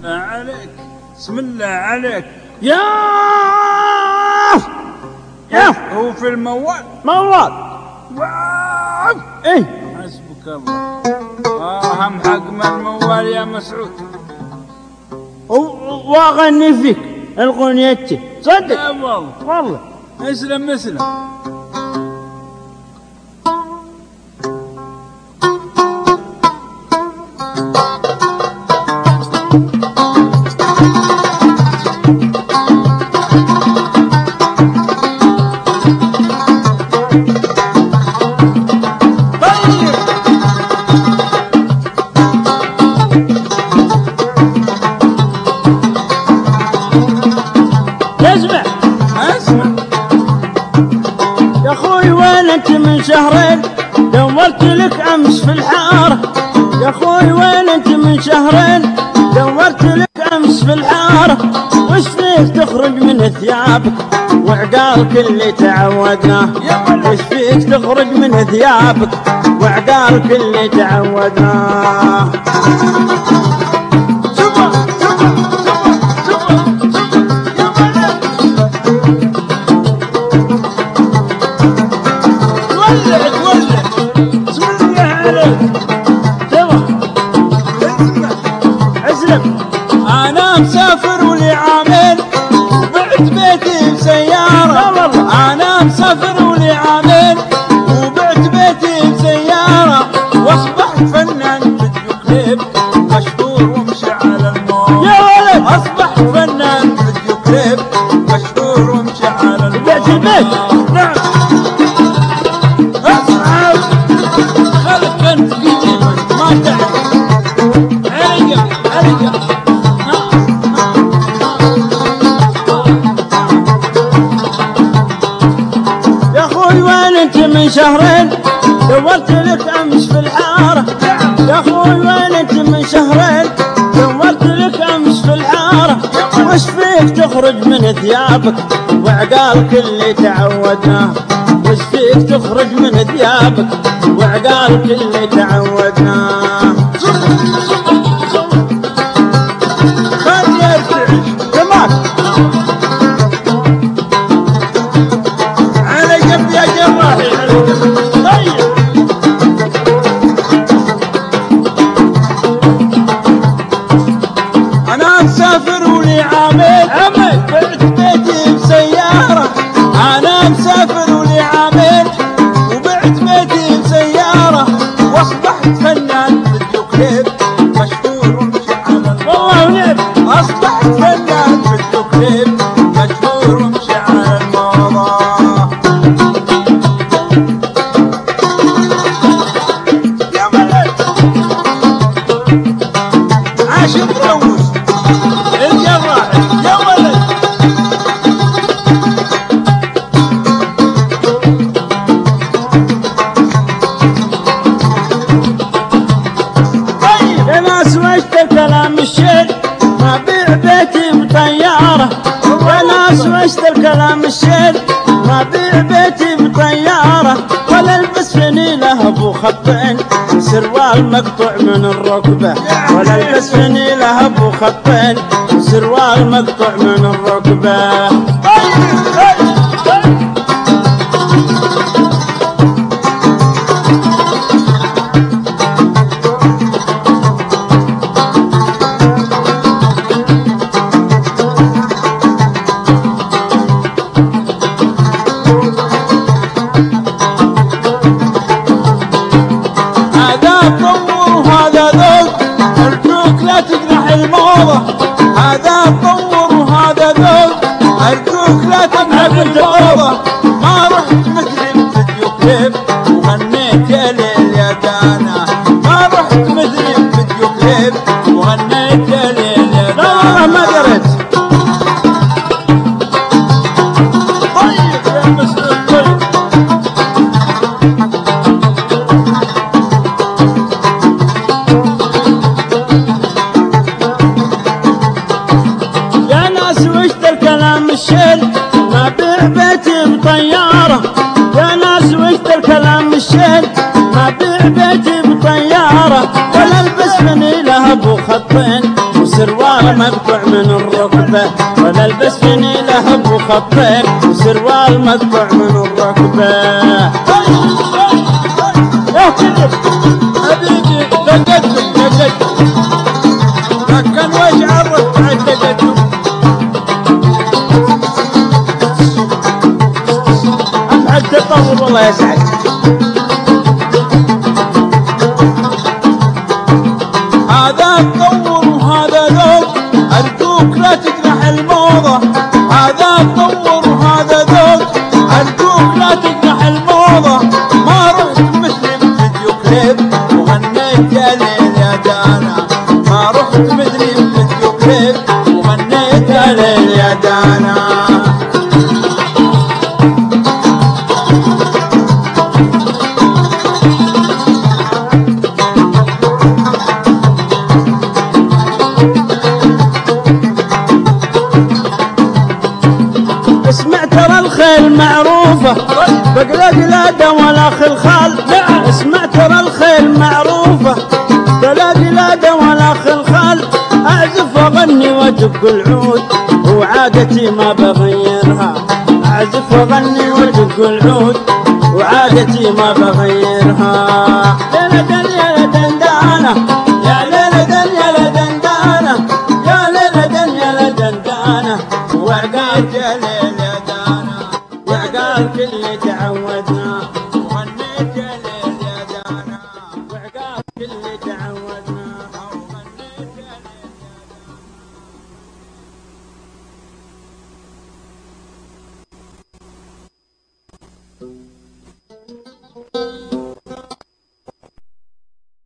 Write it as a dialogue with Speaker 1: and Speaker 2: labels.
Speaker 1: عليك بسم الله عليك.
Speaker 2: يا
Speaker 1: هو في الموال
Speaker 2: موال.
Speaker 1: واو
Speaker 2: ايه
Speaker 1: حسبك الله. هم حق من الموال يا مسعود.
Speaker 2: واغني فيك الغنيتي صدق.
Speaker 1: لا والله
Speaker 2: والله
Speaker 1: اسلم اسلم.
Speaker 2: يا اخوي وين انت من شهرين دورت لك امس في الحاره. يا اخوي وين انت من شهرين دورت لك امس في الحاره. وش فيك تخرج من ثيابك وعقالك اللي تعودناه. وش فيك تخرج من ثيابك وعقالك اللي تعودناه.
Speaker 1: أنا مسافر ولي عامين وبعت بيتي بسيارة. أنا مسافر ولي عامين وبعت بيتي بسيارة. وأصبحت فنان فيديو كليب مشهور ومشي على الموت.
Speaker 2: يا ولد
Speaker 1: أصبحت فنان فيديو كليب مشهور ومشي على الموت.
Speaker 2: بعت البيت. نعم
Speaker 1: أصعب خلك أنت قديمك ما تعرف.
Speaker 2: من شهرين دورت لك امس في الحاره. يا اخوي وين انت من شهرين دورت لك امس في الحاره. وش فيك تخرج من ثيابك وعقالك اللي تعودناه. وش فيك تخرج من ثيابك وعقالك اللي تعودناه.
Speaker 1: خلي ارتعش
Speaker 2: تمام
Speaker 1: على جنب يا جراحي. أنا مسافر ولي عامين بعت بيتي بسيارة. أنا مسافر ولي عامين وبعت بيتي بسيارة. وأصبحت فنان فيديو كليب مشهور ومشي على
Speaker 2: والله ونعم.
Speaker 1: أصبحت فنان فيديو كليب مشهور ومشي على الموضة. يا ولد عاش مروش الجراح يا ولد.
Speaker 2: طيب يا ناس وش الكلام الشيل ما بيع بيتي بطيارة. يا ناس وش الكلام الشيل ما بيع بيتي بطيارة. ولا البس فنيلة ابو خطين سروال مقطوع من الركبة. ولا البس فنيلة ابو خطين سروال مقطوع من الركبة.
Speaker 1: هذا تطور وهذا ذوق. أرجوك لا تمنع بالموضة. ما رحت مثل الفيديو كليب وغنيت يا ليل يا دانا. ما رحت مثل الفيديو كليب وغنيت يا ليل يا دانا.
Speaker 2: لا والله ما قريت.
Speaker 1: طيب يا مسعود طيب.
Speaker 2: الشيل ما بيع بيتي بطيارة. يا ناس وش الكلام الشيل ما بيع بيتي بطيارة. ولا البس فنيلة ابو خطين وسروال مقطوع من الركبة، ولا البس فيني لهب وخطين وسروال مقطوع من الركبة.
Speaker 1: حبيبي دقتكم لكن وش عرفت عن دقتكم؟
Speaker 2: أبعد تطور والله يسعد.
Speaker 1: هذا تطور وهذا ذوق، أرجوك لا تجرح الموضة. هذا تطور وهذا ذوق، أرجوك لا تجرح الموضة. ما رحت مثل فيديو كليب وغنيت يا ليل يا دانا. ما رحت مثل فيديو كليب وغنيت يا ليل يا دانا.
Speaker 2: اسمع ترى الخيل معروفة بقلقلادة ولا خلخال. اسمع ترى الخيل معروفة بقلقلادة ولا خلخال. أعزف وأغني وأدق العود وعادتي ما بغيرها. أعزف وأغني وأدق العود وعادتي ما بغيرها. ليلة يا دندانة يا ليلة يا دندانة يا ليلة يا دندانة وعقال
Speaker 1: يا ليل يا دانا
Speaker 2: وعقال كل تعودنا.
Speaker 1: وغنيت يا ليل يا دانا
Speaker 2: وعقال كل تعودنا.